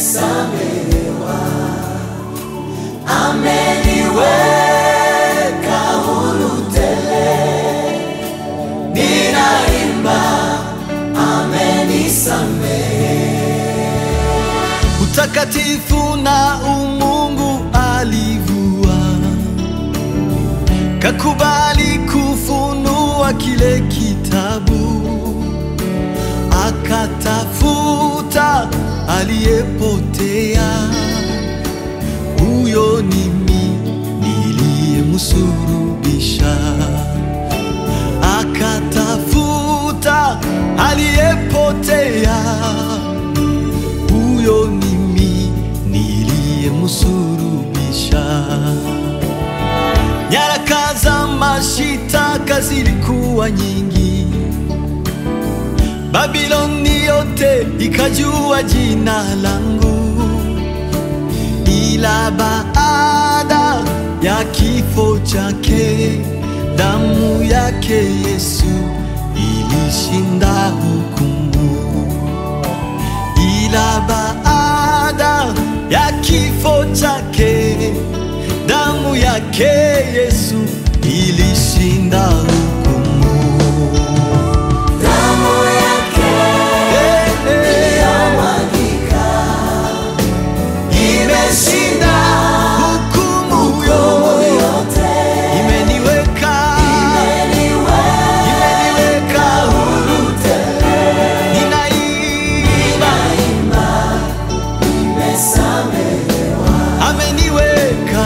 nimesamehewa, ameniweka huru tele, ninaimba amenisamehe. Utakatifu na umungu alivua, kakubali kufunua kile kitabu, akatafuta aliyepotea. Huyo ni mimi niliyemsulubisha, akatafuta aliyepotea. Huyo ni mimi niliyemsulubisha. Nyaraka za mashitaka zilikuwa nyingi, Babiloni yote ikajua jina langu, ila baada ya kifo chake, damu yake Yesu ilishinda hukumu. Ila baada ya kifo chake, damu yake Yesu ilishinda hukumu. Damu yake iliyomwagika imeshinda hukumu yote, imeniweka huru tele, ninaimba nimesamehewa, ameniweka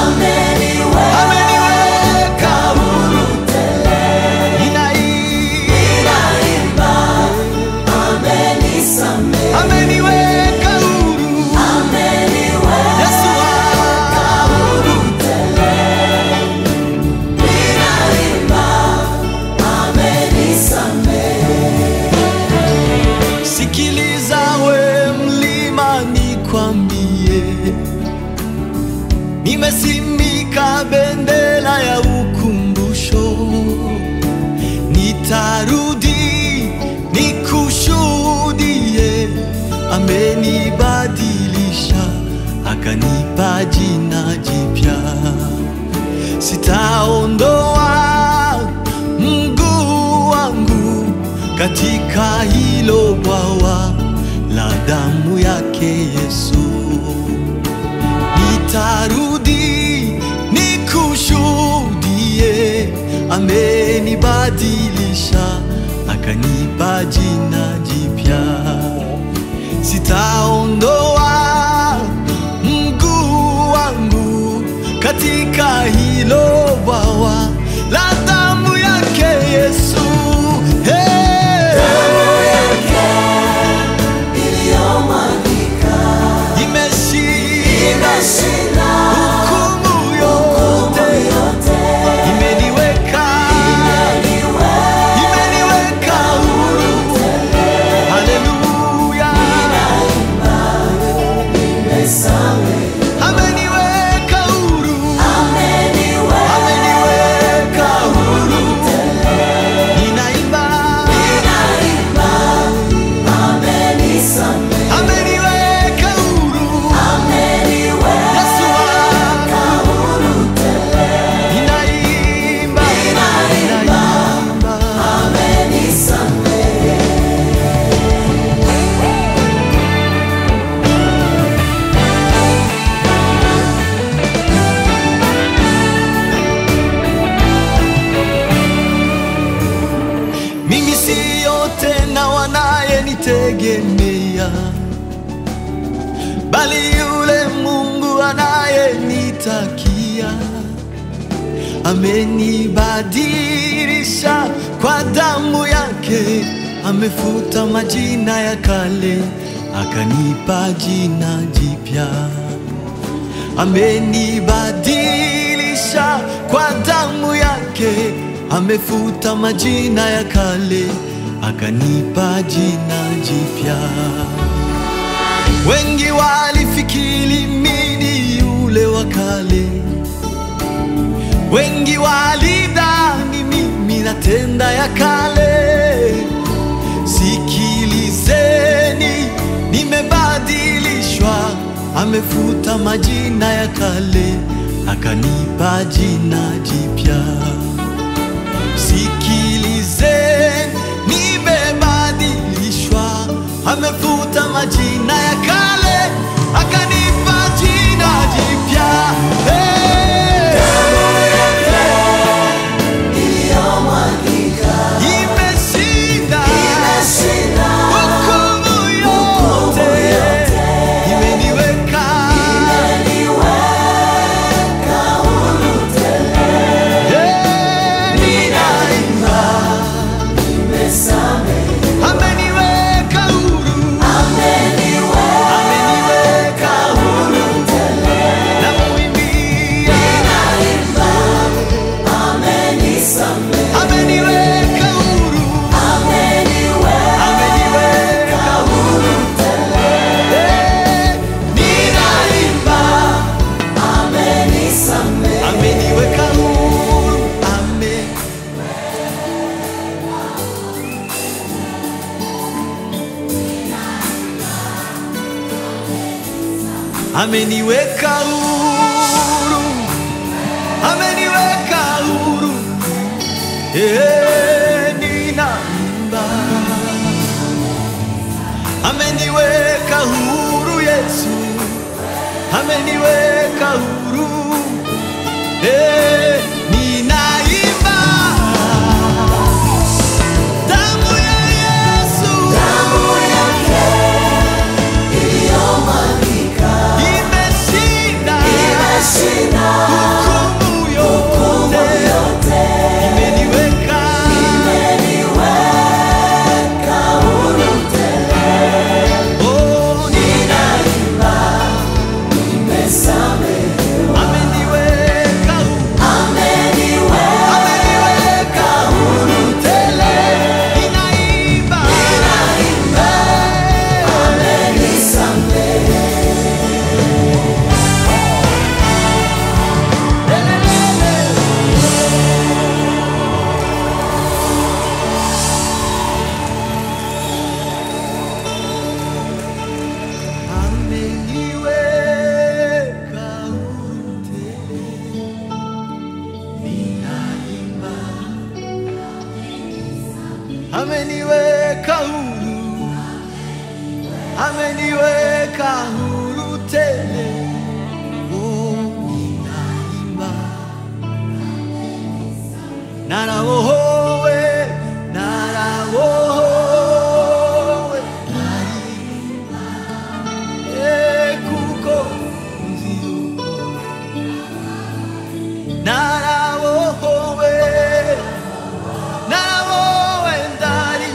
huru tele, ninaimba amenisamehe, ameniweka huru, Yesu huru tele, ninaimba amenisamehe. Sikiliza we mlima, nikwambie, nimesimika bendera ya ukumbusho. Nitarudi nikushuhudie, amenibadilisha akanipa jina jipya. Sitaondoa mguu wangu katika hilo bwawa la damu yake Yesu. Nitarudi nikushuhudie, amenibadilisha akanipa jina jipya. Sitaondoa mguu wangu katika hilo bwawa la damu yake Yesu. Damu yake iliyomwagika imeshinda hukumu yote, imeniweka huru. Haleluya, ameniweka huru, ninaimba ameniweka huru, Yesu ninaimba mimi siyo tena wanayenitegemea, bali yule Mungu anayenitakia. Amenibadilisha kwa damu yake, amefuta majina ya kale, akanipa jina jipya. Amenibadilisha kwa damu yake, amefuta majina ya kale, akanipa jina jipya. Wengi walifikiri mimi yule wa kale, wengi walidhani mimi natenda ya kale. Sikilizeni, nimebadilishwa amefuta majina ya kale akanipa jina jipya. Sikilizeni, nimebadilishwa, amefuta majina ya kale akanipa jina jipya. Ameniweka huru, ameniweka huru, ninaimba. Ameniweka huru Yesu, ameniweka huru, ninaimba. Damu ya Yesu, damu yake iliyomwagika imeshinda hukumu yote, imeniweka huru tele. Oh, ninaimba, nimesamehewa. Ameniweka huru tele. Ninaimba, amenisamehe. Ameniweka huru, ameniweka huru tele. Oh, ninaimba. Narawohowe, narawohowe, narimba. Kuko nziuko. Narawohowe, narawohowe, ndari.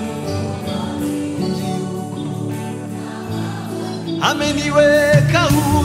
Nziuko. Ameniweka huru.